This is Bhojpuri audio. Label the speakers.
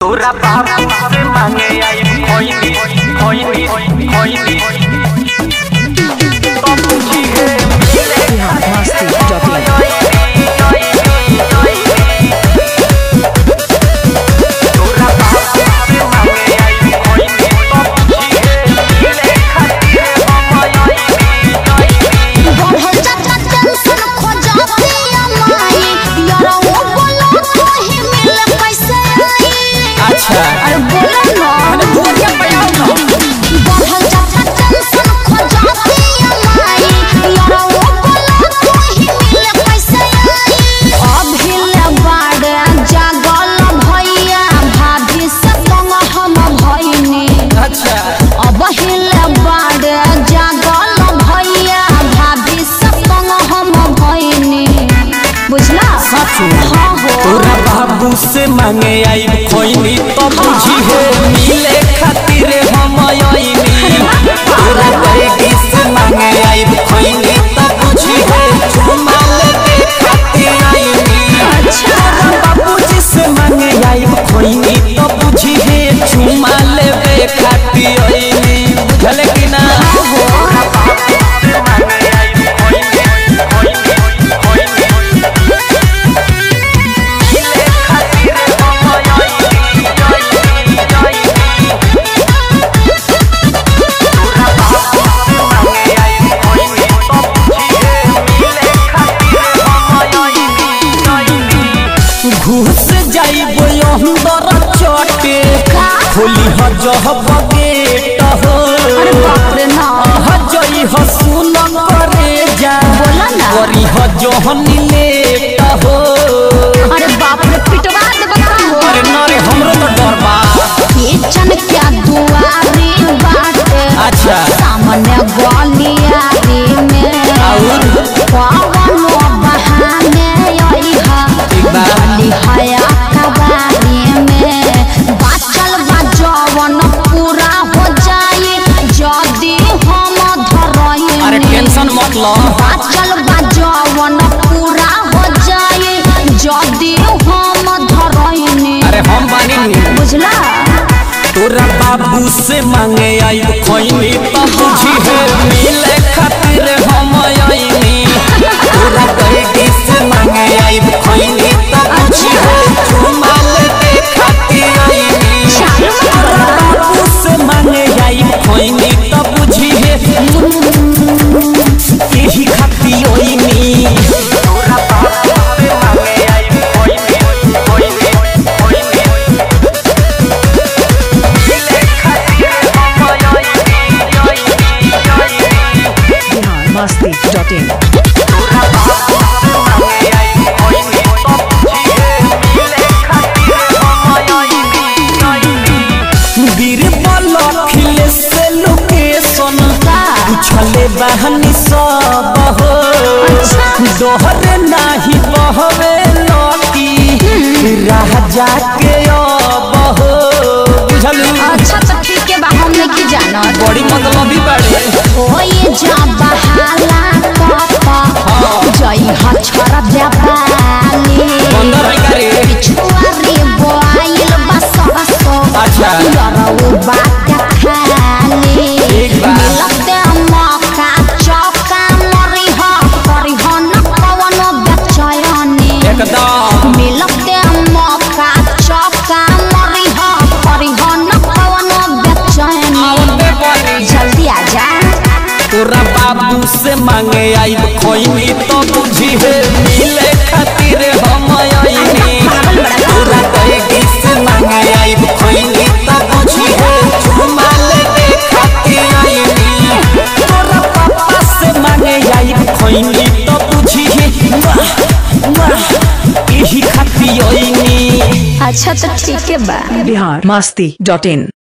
Speaker 1: तोरा बाप से मांगे आई खोइनी खोइनी खोइनी तो पूछी है मिले
Speaker 2: मस्ती
Speaker 1: तोरा बाबू से मांगे आई खोइनी तो बुझी है मिले खातिर हम आईनी तोरा बेटी से मांगे आई खोइनी तो बुझी है चुमा लेके खातिर आईनी तोरा बाबू जी से मांगे आई खोइनी तो बुझी है चुमा लेके खातिर आईनी बुझले कि ना घुस जाइबो अंदर चटे खोली हजह बगेट हो हजई हसुन करे जा करी हजहनी लेट हो
Speaker 3: अरे बाप रे पिटवा दे बताओ
Speaker 1: अरे नरे हमरो तो डर बा
Speaker 3: किचन क्या दुआरी बाटे
Speaker 1: अच्छा
Speaker 3: सामने गलियारी में
Speaker 1: और
Speaker 3: कौनो बहाने आई हा गली हया कबारी में बाचल बाजवन पूरा हो जाए जदी हम धरई
Speaker 1: अरे टेंशन मत लो
Speaker 3: बाचल बाजवन पूरा हो जाए जदी हम धरई
Speaker 1: अरे हम बानी
Speaker 3: बुझला
Speaker 1: तोरा बाबू से मांगे आई खोइनी तो बुझी है मिले खातिर हम आईनी तोरा बेटी से मांगे आई खोइनी तो बुझी है चुमा लेके खातिर आईनी तोरा बाबू से मांगे आई खोइनी तो बुझी है यही खातिर आईनी तोरा बाबू से मांगे आई खोइनी खोइनी खोइनी
Speaker 2: masti.in
Speaker 1: छले बहनी सब हो दोहरे नाही बहवे लकी राजा के अब हो बुझलू
Speaker 3: अच्छा तो ठीक है बा हम नहीं जाना
Speaker 1: बड़ी मतलबी बड़े
Speaker 3: ओए जा बहाला पापा जई हछर देवाली
Speaker 1: बंदर है करे
Speaker 3: पिछुआरी बोआइल बस बस
Speaker 1: अच्छा
Speaker 3: लरऊ बात खाली मिलते मौका चौका मरी हो करी हो न पवन बचयनी
Speaker 1: एकदम
Speaker 3: मिलते मौका चौका मरी हो करी हो न पवन बचयनी जल्दी आ जा
Speaker 1: तोरा बाबू से मांगे आई खोइनी तो बुझी है मिले खातिर हम आईनी तोरा बेटी से मांगे आई खोइनी तो बुझी है चुमा लेके खातिर आईनी तोरा पापा से मांगे आई खोइनी तो बुझी है यही खातिर आईनी
Speaker 3: अच्छा तो ठीक है बा
Speaker 2: biharmasti.in